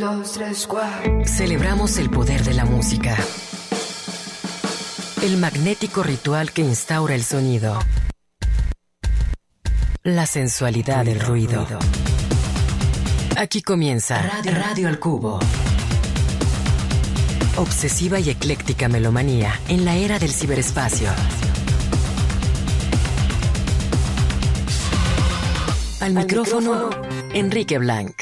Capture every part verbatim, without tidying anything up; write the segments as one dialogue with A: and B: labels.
A: dos, tres, cuatro.
B: Celebramos el poder de la música. El magnético ritual que instaura el sonido. La sensualidad del ruido. Aquí comienza Radio, Radio al Cubo. Obsesiva y ecléctica melomanía en la era del ciberespacio. Al, Al micrófono, micrófono, Enrique Blanc.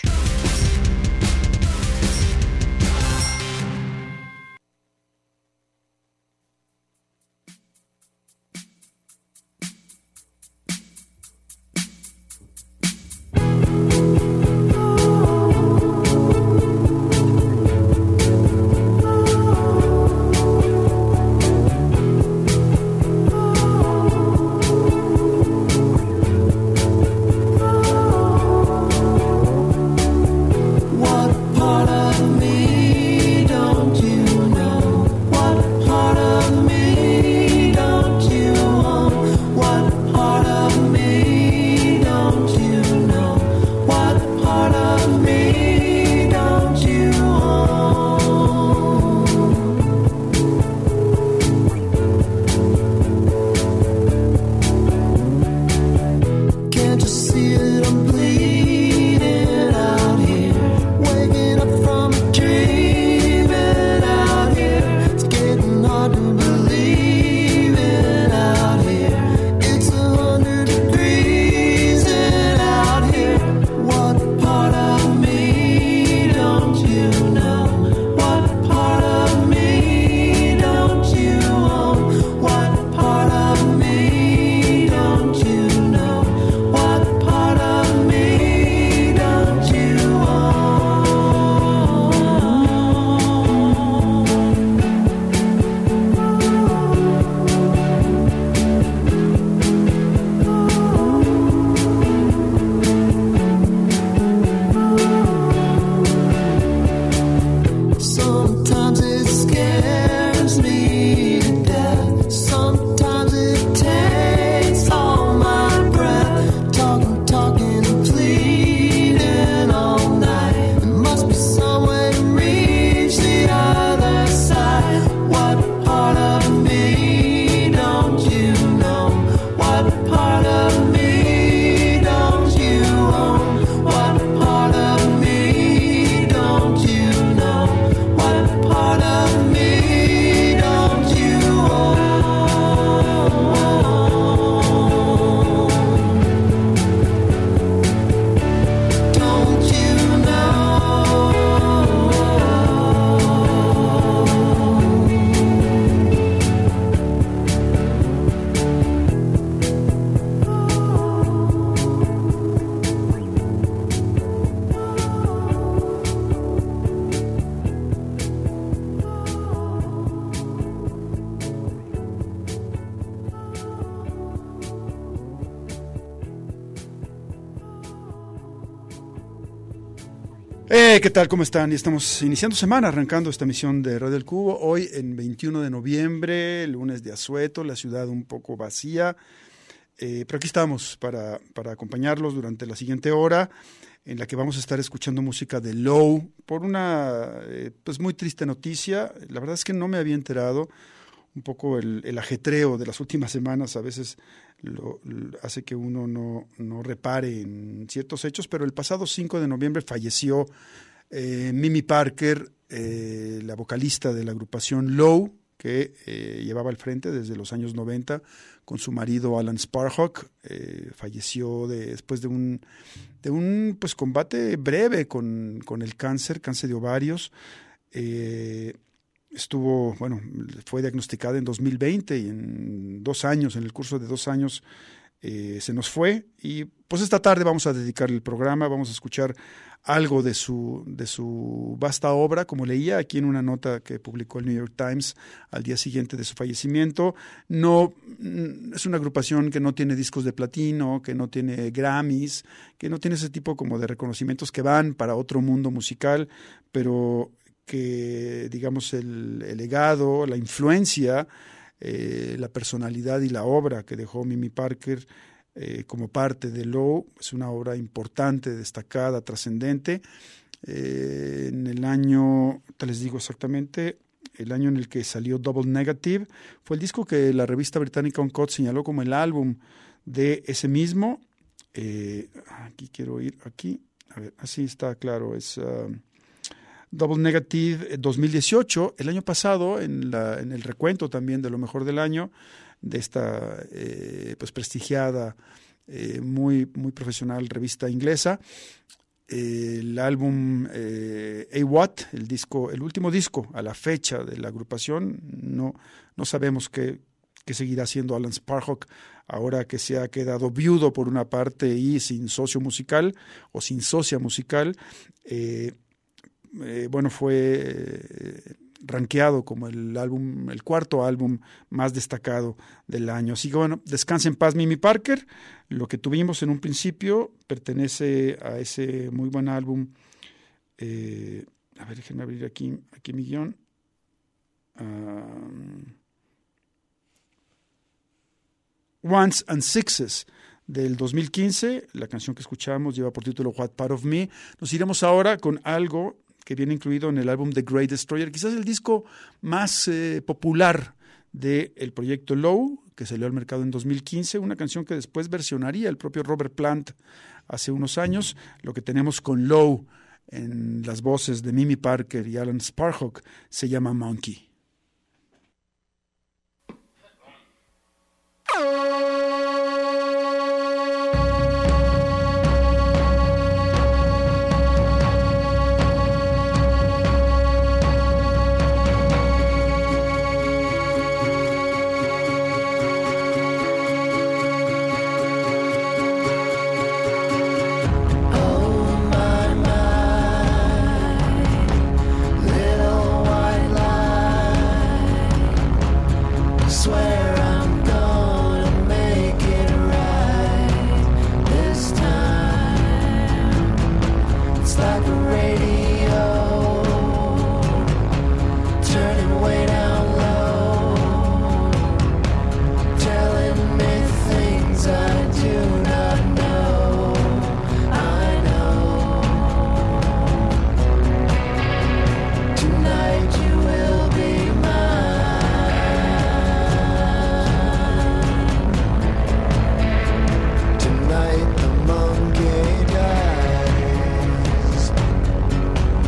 C: Eh, ¿qué tal? ¿Cómo están? Y estamos iniciando semana, arrancando esta emisión de Radio El Cubo. Hoy, en veintiuno de noviembre, lunes de asueto, la ciudad un poco vacía. Eh, pero aquí estamos para, para acompañarlos durante la siguiente hora, en la que vamos a estar escuchando música de Low, por una eh, pues muy triste noticia. La verdad es que no me había enterado. Un poco el, el ajetreo de las últimas semanas a veces lo, lo hace que uno no, no repare en ciertos hechos, pero el pasado cinco de noviembre falleció eh, Mimi Parker, eh, la vocalista de la agrupación Low, que eh, llevaba al frente desde los años noventa con su marido Alan Sparhawk. Eh, falleció de, después de un, de un pues, combate breve con, con el cáncer, cáncer de ovarios. Eh, Estuvo, bueno, fue diagnosticada en dos mil veinte y en dos años, en el curso de dos años, eh, se nos fue. Y pues esta tarde vamos a dedicar el programa, vamos a escuchar algo de su, de su vasta obra, como leía aquí en una nota que publicó el New York Times al día siguiente de su fallecimiento. No, es una agrupación que no tiene discos de platino, que no tiene Grammys, que no tiene ese tipo como de reconocimientos que van para otro mundo musical, pero que digamos el, el legado, la influencia, eh, la personalidad y la obra que dejó Mimi Parker eh, como parte de Low es una obra importante, destacada, trascendente. Eh, en el año, te les digo exactamente, el año en el que salió Double Negative, fue el disco que la revista británica Uncut señaló como el álbum de ese mismo. Eh, aquí quiero ir, aquí, a ver, así está claro, es uh, Double Negative dos mil dieciocho, el año pasado, en, la, en el recuento también de lo mejor del año, de esta eh, pues prestigiada, eh, muy, muy profesional revista inglesa. El álbum eh, A What, el disco, el último disco a la fecha de la agrupación, no, no sabemos qué, qué seguirá haciendo Alan Sparhawk ahora que se ha quedado viudo por una parte y sin socio musical o sin socia musical. Eh, eh, bueno, fue eh, rankeado como el álbum, el cuarto álbum más destacado del año. Así que bueno, descansa en paz Mimi Parker. Lo que tuvimos en un principio pertenece a ese muy buen álbum. Eh, a ver, déjenme abrir aquí, aquí mi guión. Um, Ones and Sixes del dos mil quince. La canción que escuchamos lleva por título What Part of Me. Nos iremos ahora con algo que viene incluido en el álbum The Great Destroyer, quizás el disco más eh, popular del proyecto Low, que salió al mercado en dos mil quince, una canción que después versionaría el propio Robert Plant hace unos años. Lo que tenemos con Low en las voces de Mimi Parker y Alan Sparhawk se llama Monkey.
A: Tonight the monkey dies.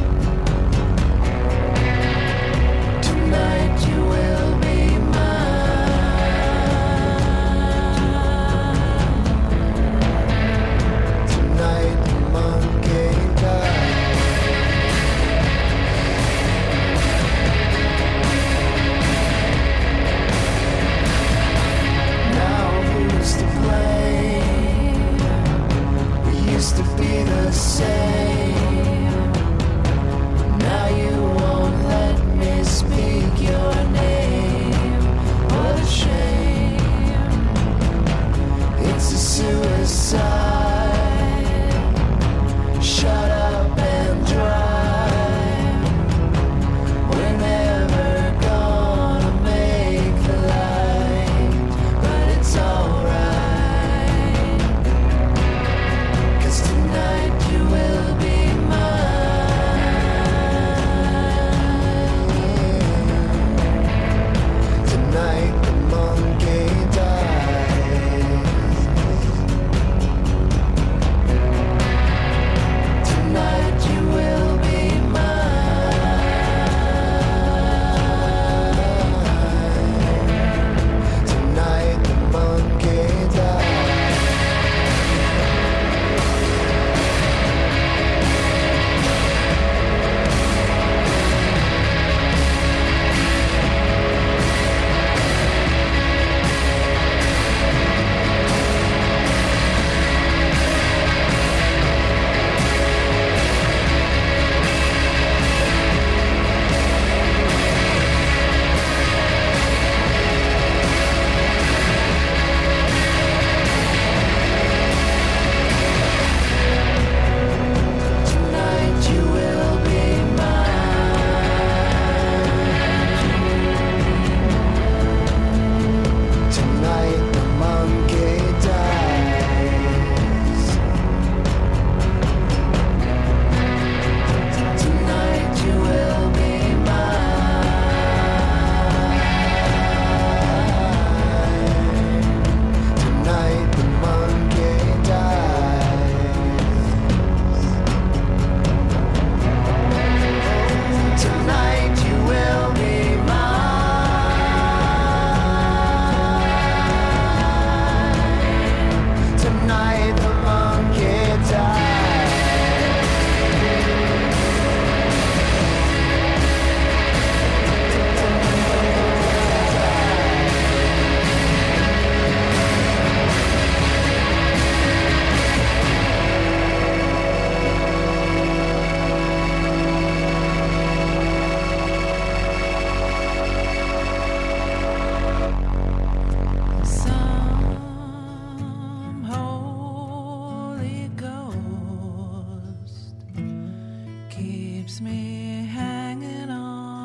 A: me hanging on,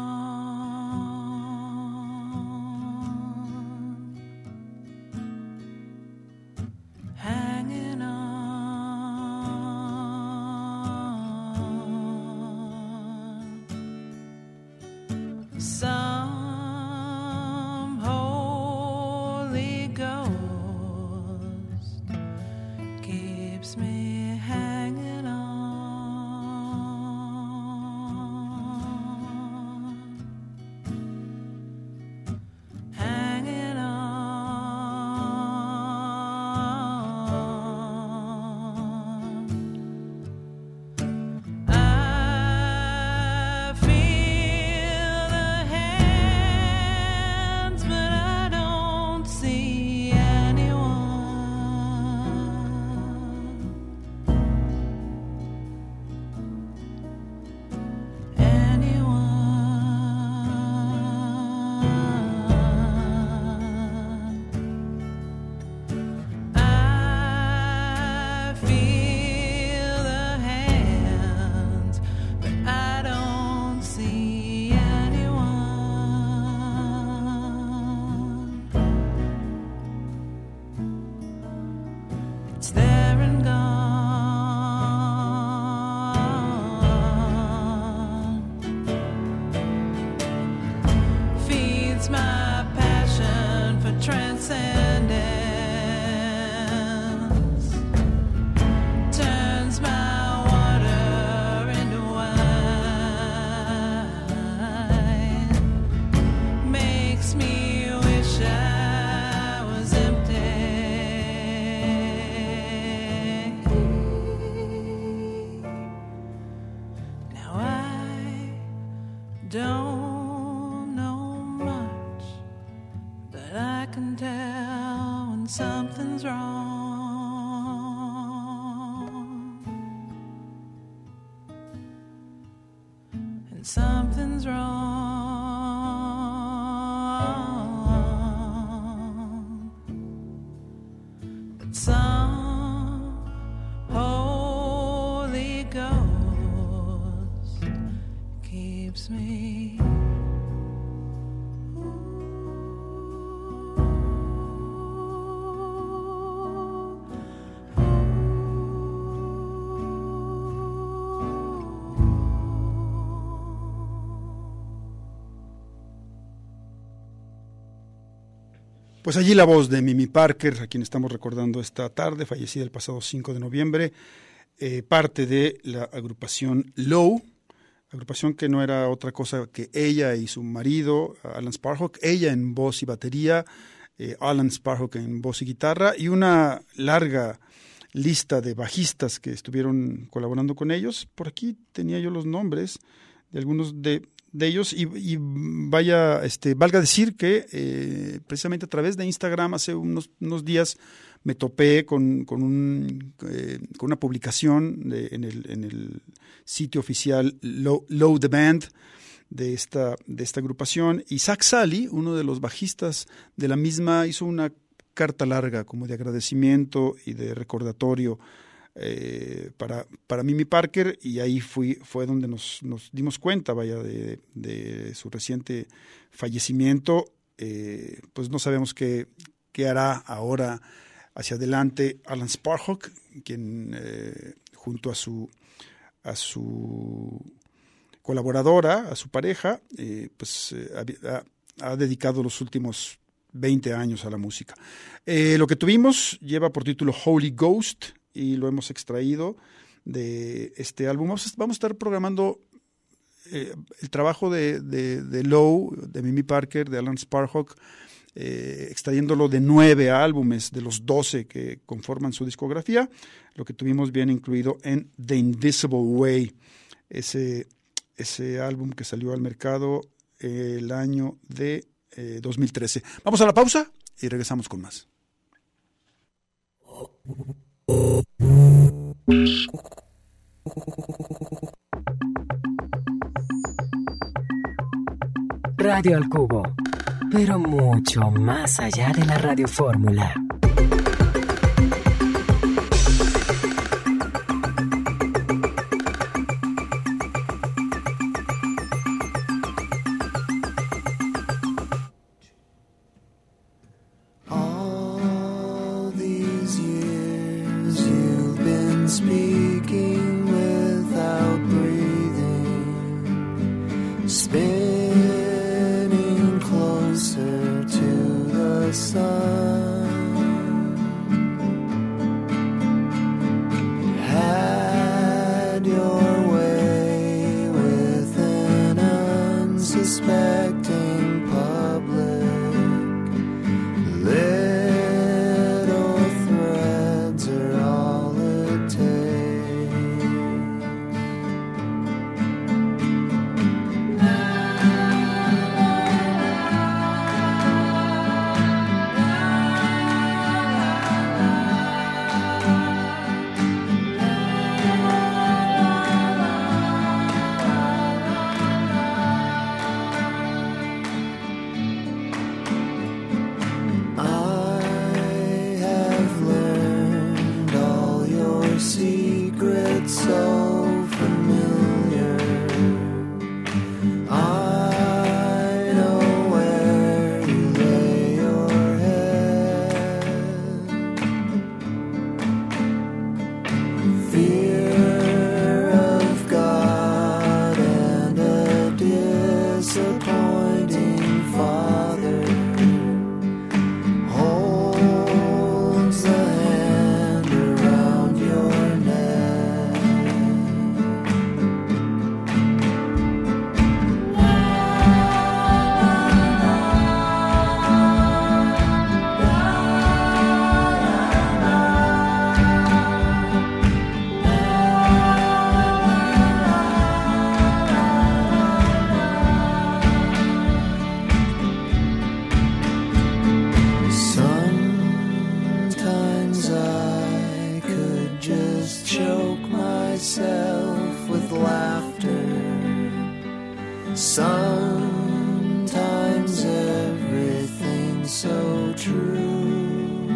A: hanging on. Some Holy Ghost keeps me hanging on. Don't know much, but I can tell when something's wrong. And something's wrong. But some Holy Ghost keeps me.
C: Pues allí la voz de Mimi Parker, a quien estamos recordando esta tarde, fallecida el pasado cinco de noviembre, eh, parte de la agrupación Low, agrupación que no era otra cosa que ella y su marido, Alan Sparhawk, ella en voz y batería, eh, Alan Sparhawk en voz y guitarra, y una larga lista de bajistas que estuvieron colaborando con ellos. Por aquí tenía yo los nombres de algunos de... de ellos y, y vaya, este, valga decir que eh, precisamente a través de Instagram hace unos, unos días me topé con, con, un, eh, con una publicación de, en, el, en el sitio oficial Low, Low the Band de esta, de esta agrupación, y Zach Sally, uno de los bajistas de la misma, hizo una carta larga como de agradecimiento y de recordatorio Eh, para, para Mimi Parker, y ahí fui, fue donde nos, nos dimos cuenta, vaya, de, de su reciente fallecimiento. Eh, pues no sabemos qué, qué hará ahora hacia adelante Alan Sparhawk, quien eh, junto a su, a su colaboradora, a su pareja, eh, pues eh, ha, ha dedicado los últimos veinte años a la música. Eh, lo que tuvimos lleva por título Holy Ghost, y lo hemos extraído de este álbum. Vamos a, vamos a estar programando eh, el trabajo de, de, de Low, de Mimi Parker, de Alan Sparhawk, eh, extrayéndolo de nueve álbumes de los doce que conforman su discografía. Lo que tuvimos bien incluido en The Invisible Way, ese, ese álbum que salió al mercado eh, el año de eh, dos mil trece. Vamos a la pausa y regresamos con más.
B: Radio al Cubo, pero mucho más allá de la radiofórmula.
D: spinning closer to the sun. Had your way with an unsuspecting public. Little threads are all it takes. Secret so familiar. I know where you lay your head. Fear of God and a disappointing father holds the hand around your Sometimes I could just choke myself with laughter. Sometimes everything's so true.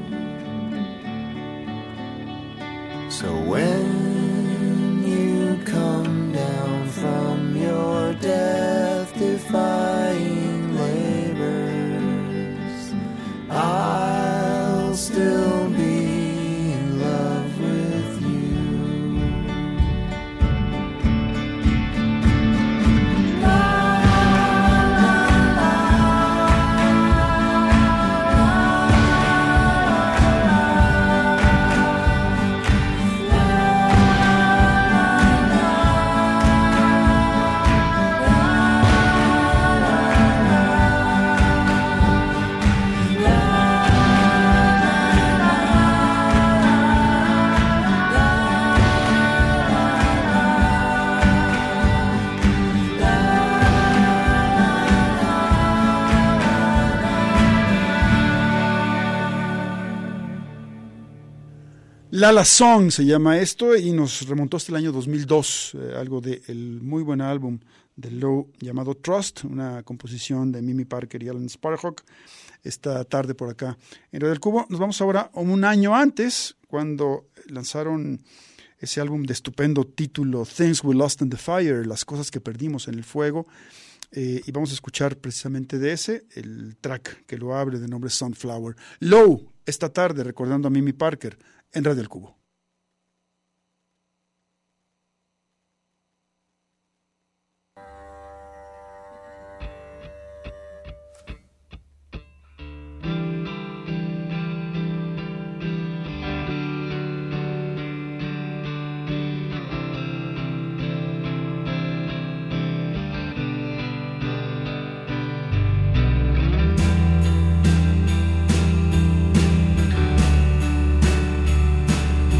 D: So when you come down from your death-defying labors, I'll still be in love with you.
C: La La Song se llama esto y nos remontó hasta el año dos mil dos, eh, algo del muy buen álbum de Low llamado Trust, una composición de Mimi Parker y Alan Sparhawk. Esta tarde por acá en Radio del Cubo. Nos vamos ahora a un año antes, cuando lanzaron ese álbum de estupendo título Things We Lost in the Fire, las cosas que perdimos en el fuego. Eh, y vamos a escuchar precisamente de ese el track que lo abre de nombre Sunflower. Low, esta tarde recordando a Mimi Parker en Radio del Cubo.
D: Thank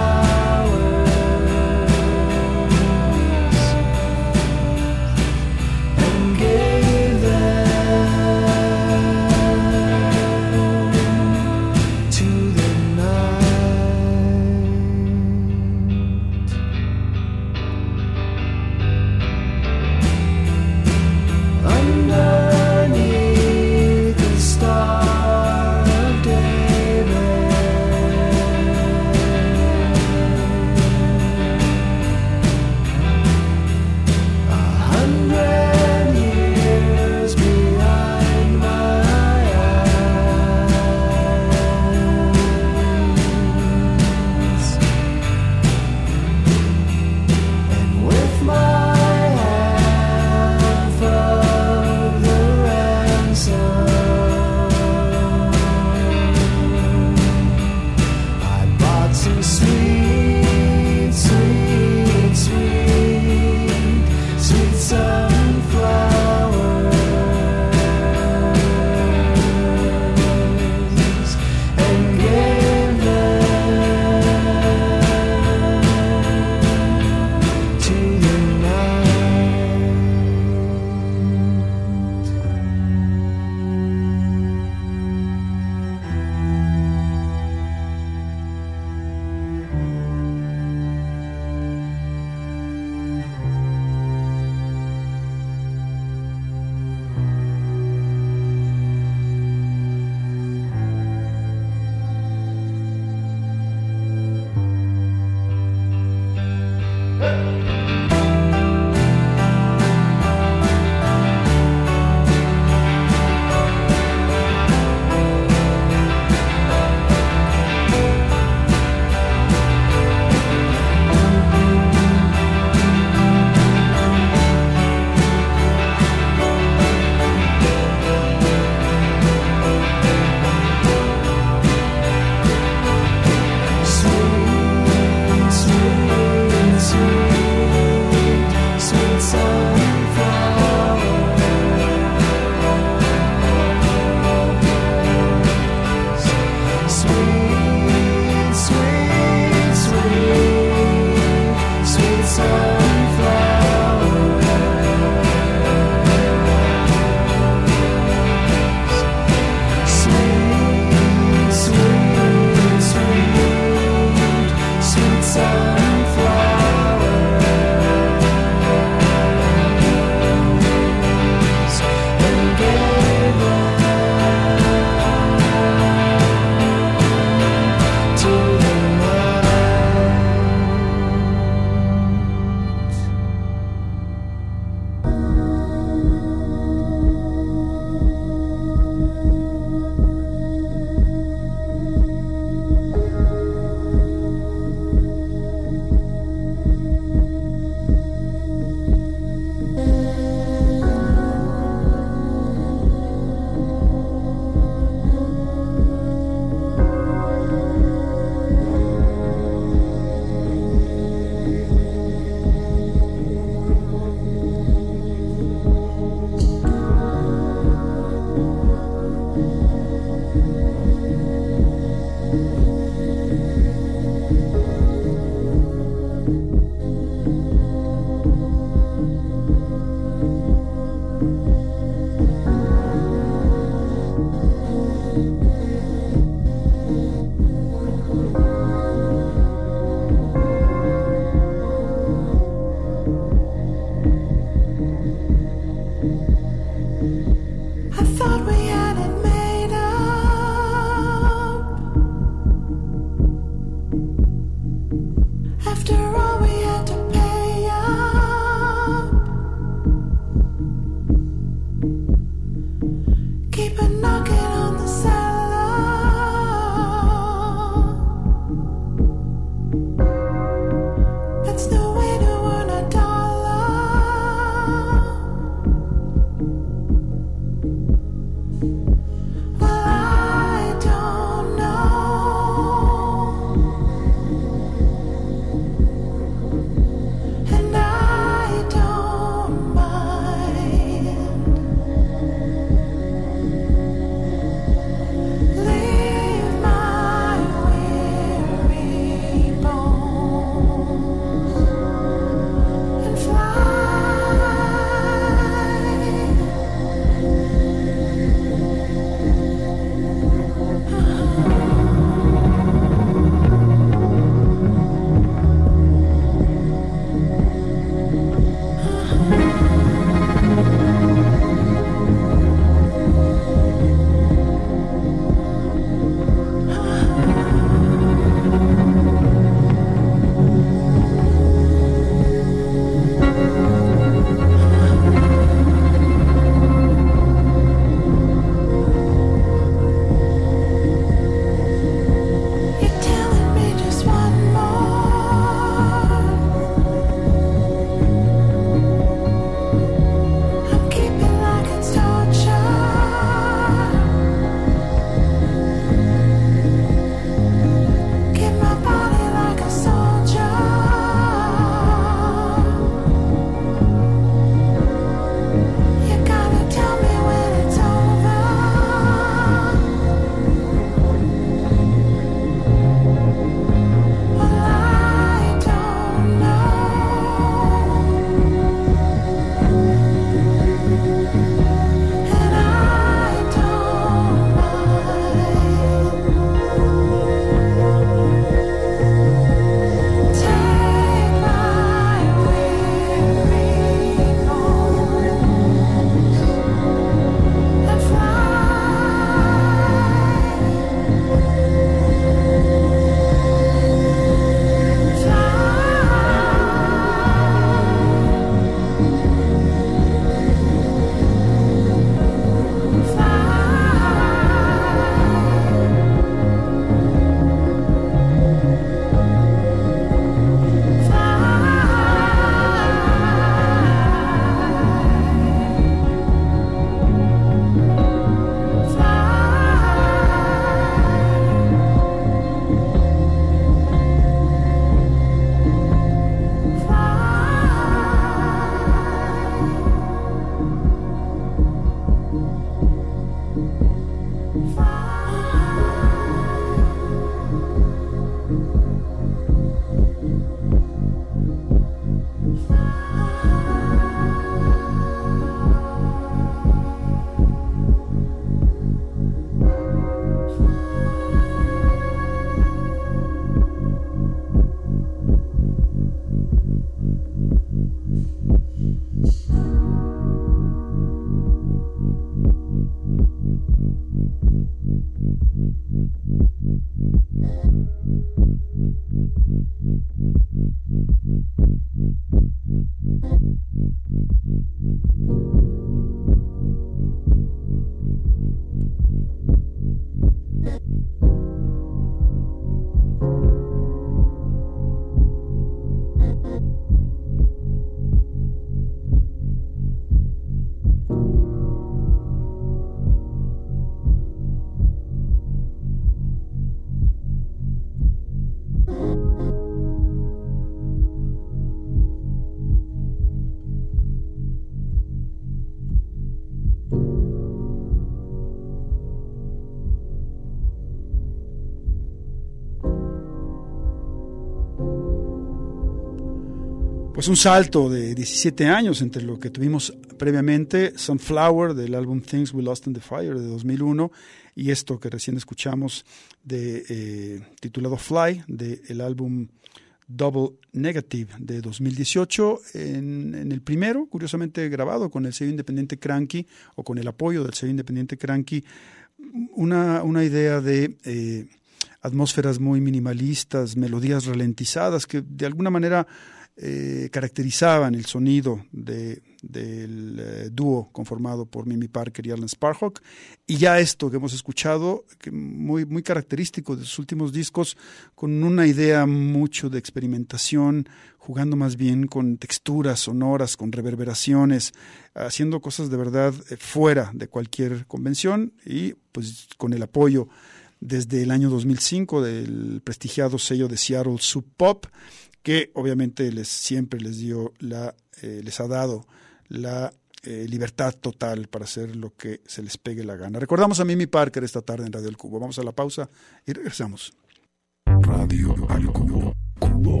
C: pues un salto de diecisiete años entre lo que tuvimos previamente, Sunflower del álbum Things We Lost in the Fire de dos mil uno y esto que recién escuchamos de eh, titulado Fly del álbum Double Negative de dos mil dieciocho. En, en el primero, curiosamente grabado con el sello independiente Cranky o con el apoyo del sello independiente Cranky, una, una idea de eh, atmósferas muy minimalistas, melodías ralentizadas que de alguna manera Eh, caracterizaban el sonido de, del eh, dúo conformado por Mimi Parker y Alan Sparhawk, y ya esto que hemos escuchado, que muy, muy característico de sus últimos discos, con una idea mucho de experimentación, jugando más bien con texturas sonoras, con reverberaciones, haciendo cosas de verdad eh, fuera de cualquier convención, y pues con el apoyo desde el año dos mil cinco del prestigiado sello de Seattle Sub Pop, que obviamente les siempre les dio la eh, les ha dado la eh, libertad total para hacer lo que se les pegue la gana. Recordamos a Mimi Parker esta tarde en Radio El Cubo. Vamos a la pausa y regresamos.
E: Radio Al Cubo. Cubo.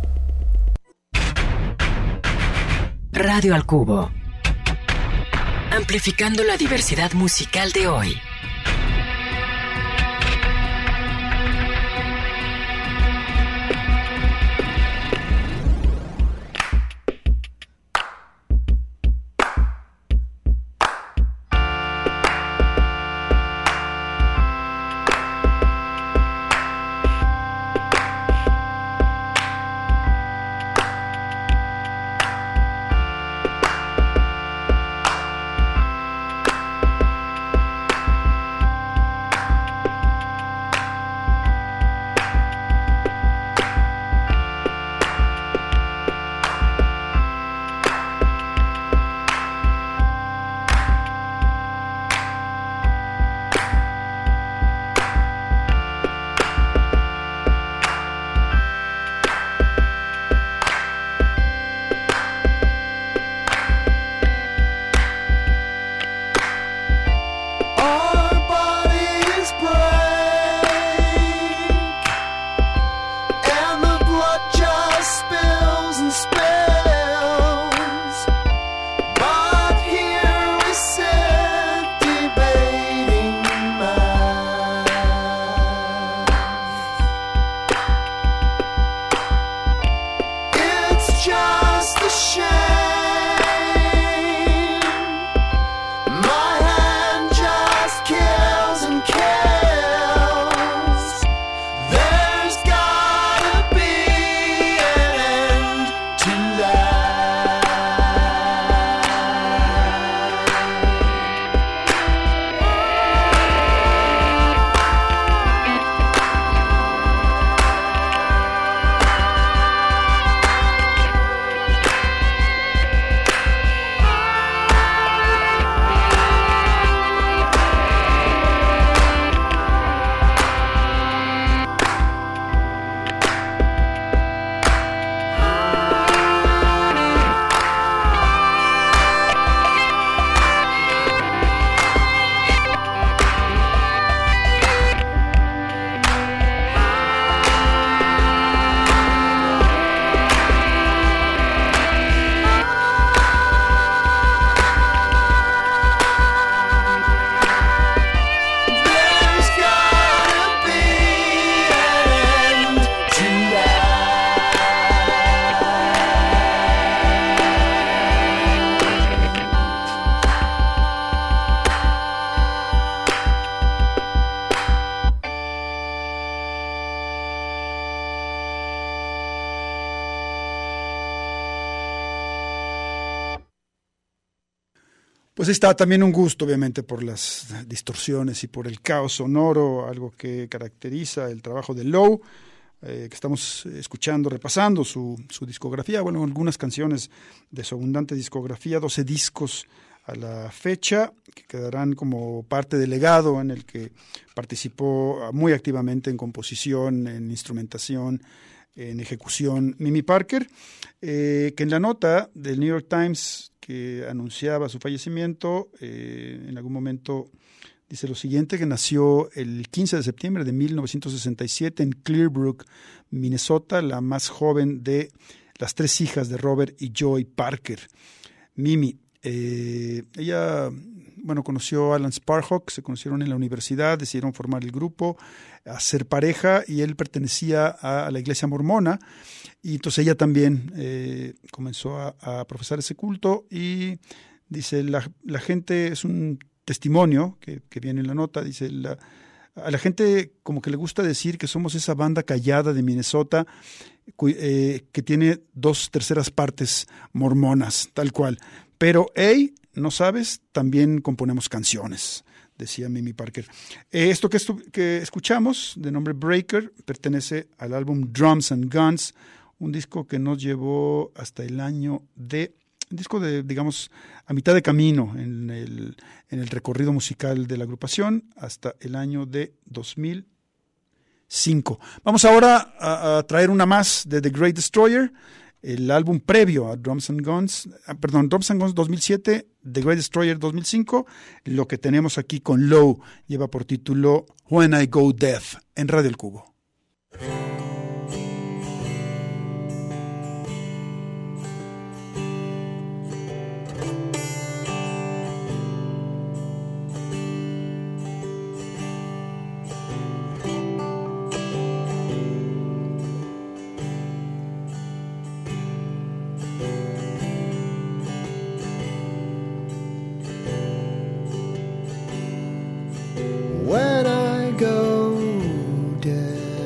B: Radio Al Cubo. Amplificando la diversidad musical de hoy.
C: Pues está también un gusto, obviamente, por las distorsiones y por el caos sonoro, algo que caracteriza el trabajo de Low, eh, que estamos escuchando, repasando su, su discografía, bueno, algunas canciones de su abundante discografía, doce discos a la fecha, que quedarán como parte del legado en el que participó muy activamente en composición, en instrumentación, en ejecución Mimi Parker, eh, que en la nota del New York Times que anunciaba su fallecimiento, eh, en algún momento dice lo siguiente, que nació el quince de septiembre de mil novecientos sesenta y siete en Clearbrook, Minnesota, la más joven de las tres hijas de Robert y Joy Parker. Mimi, eh, ella, bueno, conoció a Alan Sparhawk, se conocieron en la universidad, decidieron formar el grupo, hacer pareja, y él pertenecía a, a la iglesia mormona, y entonces ella también eh, comenzó a, a profesar ese culto, y dice, la, la gente, es un testimonio que, que viene en la nota, dice, la, a la gente como que le gusta decir que somos esa banda callada de Minnesota eh, que tiene dos terceras partes mormonas, tal cual. Pero, hey, no sabes, también componemos canciones, decía Mimi Parker. Eh, esto que, estu- que escuchamos, de nombre Breaker, pertenece al álbum Drums and Guns, un disco que nos llevó hasta el año de, un disco de, digamos, a mitad de camino en el, en el recorrido musical de la agrupación, hasta el año de dos mil cinco. Vamos ahora a, a traer una más de The Great Destroyer, el álbum previo a Drums and Guns, perdón, Drums and Guns dos mil siete, The Great Destroyer dos mil cinco. Lo que tenemos aquí con Low lleva por título When I Go Deaf, en Radio El Cubo.
D: When I go deaf,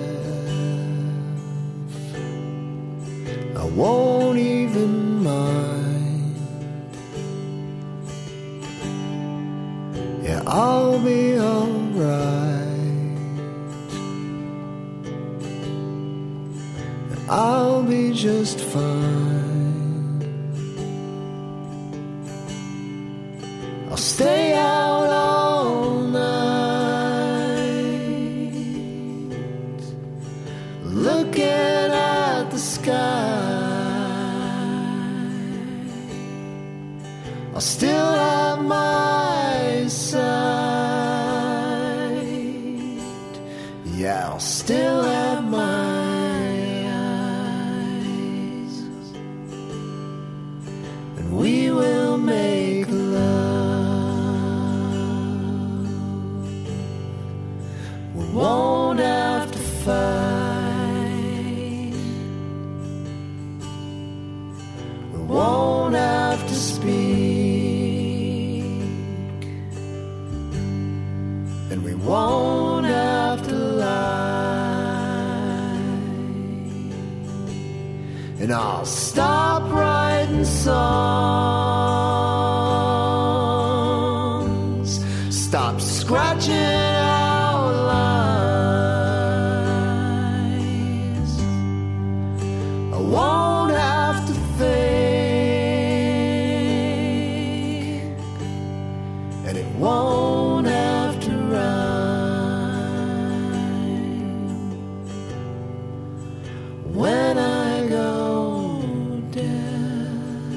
D: I won't even mind. Yeah, I'll be alright. I'll be just fine. I'll stay out all night, looking at the sky. I'll still have my sight. Yeah, I'll still have my eyes, and we will make love. We won't have to fight. We won't have to speak, and we won't have to lie. And I'll stop writing songs, stop scratching out lines. I won't have to think, and it won't have to rhyme. When I go deaf,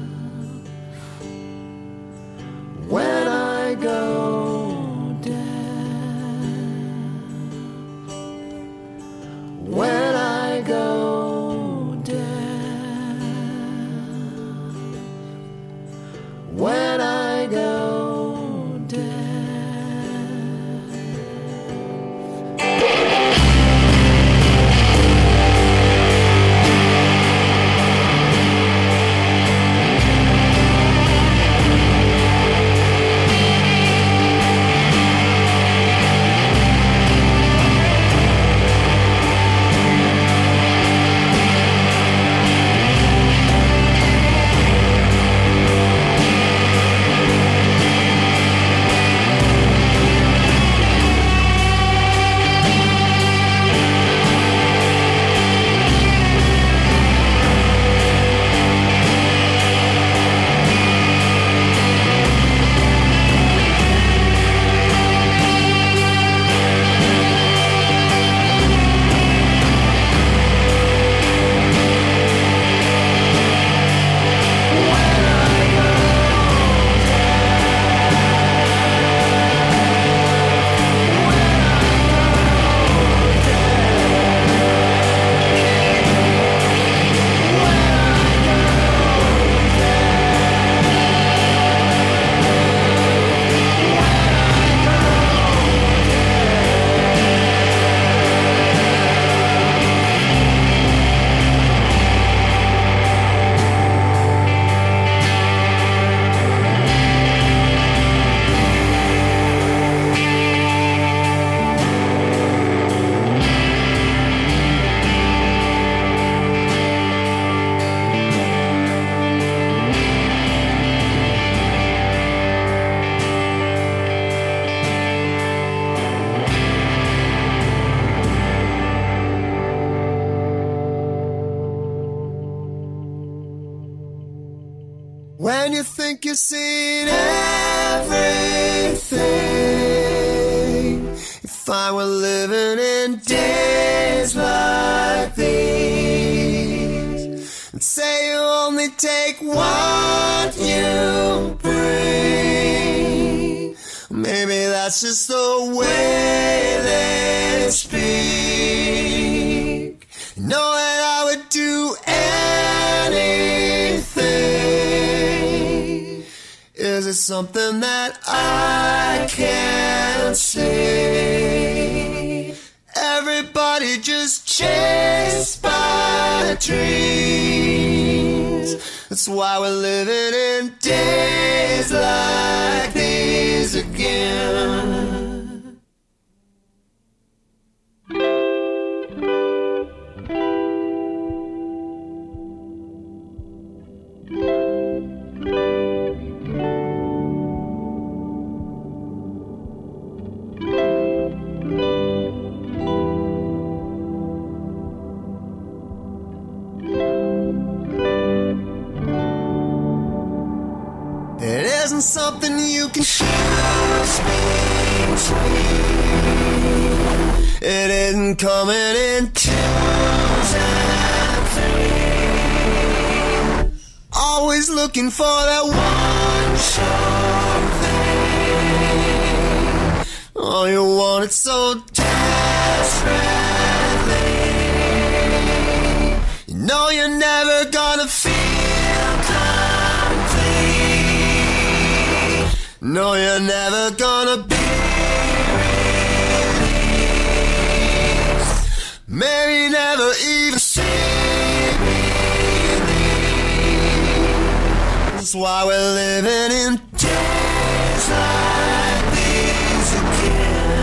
D: when I go deaf, when I go deaf, when I go deaf. and you think you've seen everything. If I were living in days like these, and say you only take what you bring, maybe that's just the way they speak. Know that I would do anything. Is it something that I can't see? Everybody just chased by dreams. That's why we're living in days like these again. It isn't something you can choose between. It isn't coming in twos and threes. Always looking for that one sure thing. Oh, you want it so desperately. You know you're never gonna feel complete. No, you're never gonna be released. Maybe never even see relief. That's why we're living in days like these again.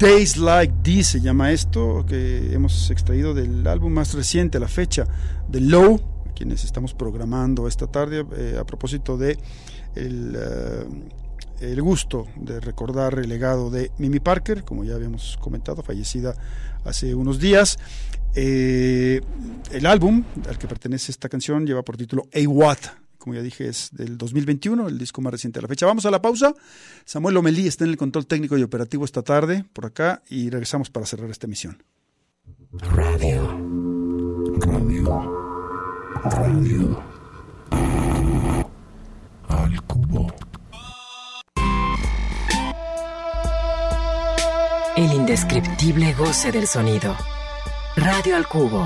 C: Days Like This se llama esto, que hemos extraído del álbum más reciente a la fecha, de Low, quienes estamos programando esta tarde, eh, a propósito de el, uh, el gusto de recordar el legado de Mimi Parker, como ya habíamos comentado, fallecida hace unos días. Eh, el álbum al que pertenece esta canción lleva por título A What, como ya dije, es del dos mil veintiuno, el disco más reciente a la fecha. Vamos a la pausa. Samuel Lomelí está en el control técnico y operativo esta tarde por acá y regresamos para cerrar esta emisión.
E: Radio. Radio. Radio. Al cubo.
B: El indescriptible goce del sonido. Radio al cubo.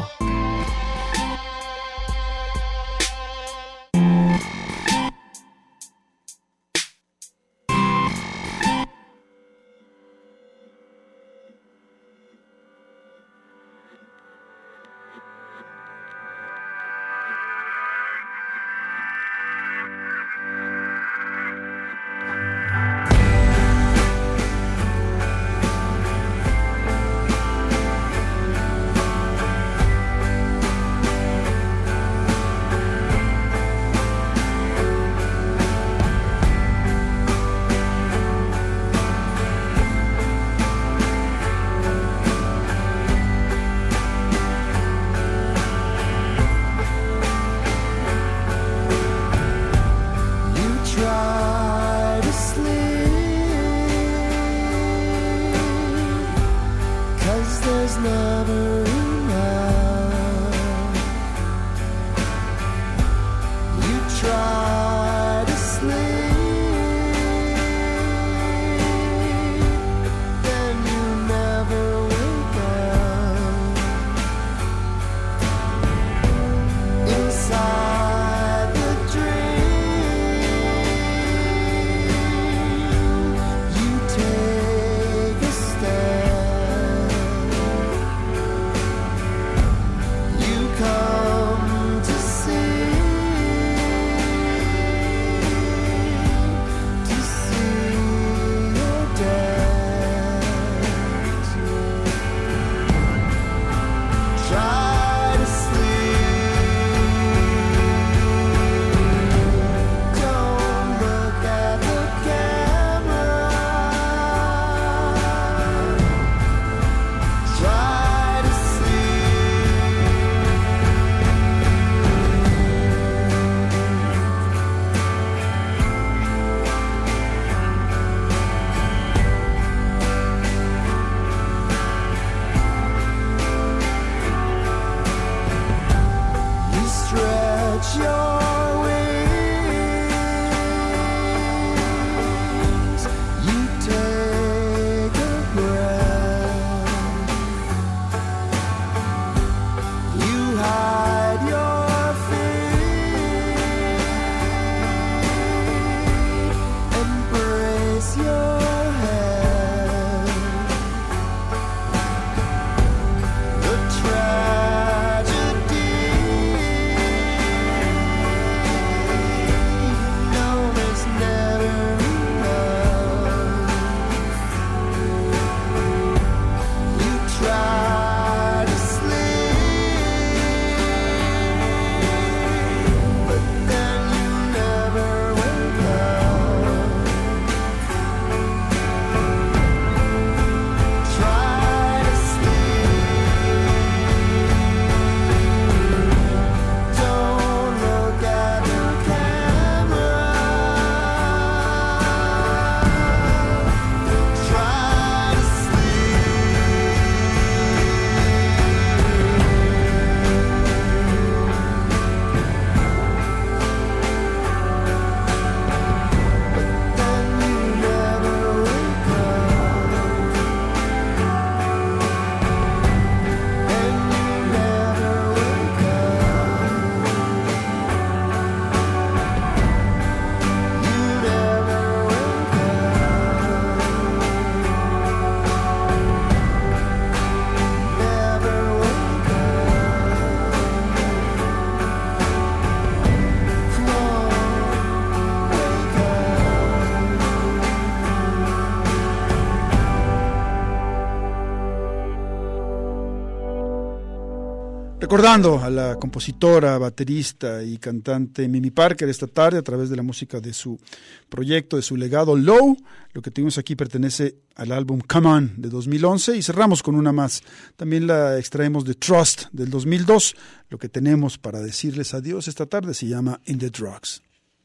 C: Recordando a la compositora, baterista y cantante Mimi Parker esta tarde a través de la música de su proyecto, de su legado Low. Lo que tuvimos aquí pertenece al álbum Come On de dos mil once y cerramos con una más. También la extraemos de Trust del dos mil dos. Lo que tenemos para decirles adiós esta tarde se llama In the Drugs.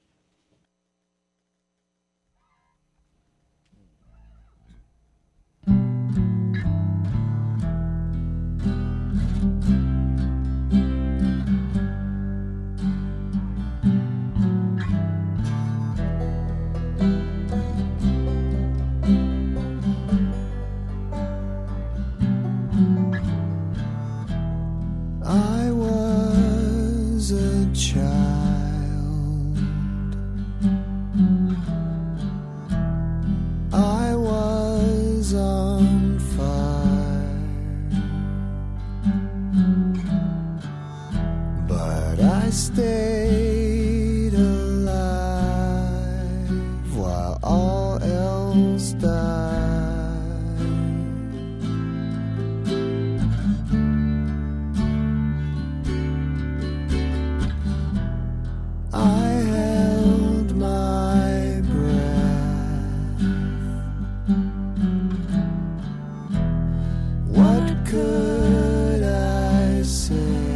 D: I was a child. I was on fire, but I stayed alive while all else died. I held my breath. What could I say?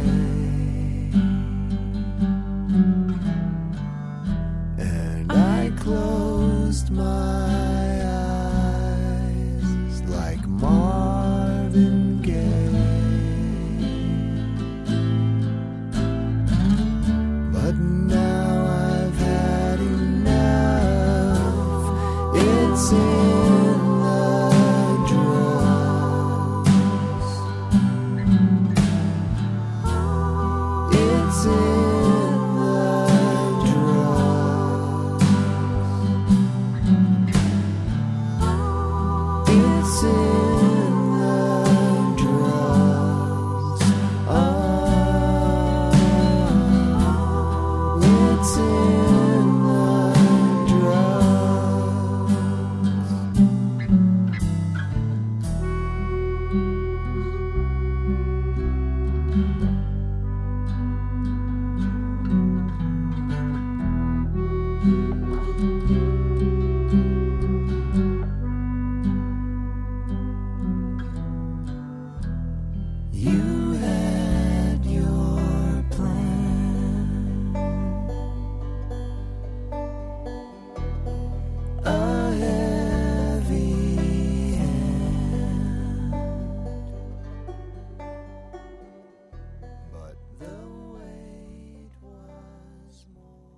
D: And I closed my eyes like Marvin Gaye. But now I've had enough. It's in the drugs. It's in the drugs. It's in the drugs. Oh. It's in the drugs. You had your plan, a heavy hand, but the weight was more.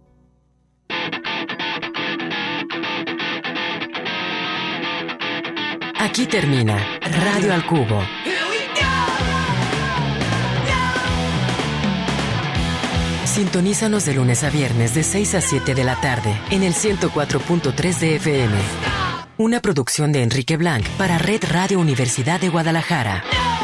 B: Aquí termina Radio al Cubo. Sintonízanos de lunes a viernes de seis a siete de la tarde en el ciento cuatro punto tres de F M. Una producción de Enrique Blanc para Red Radio Universidad de Guadalajara.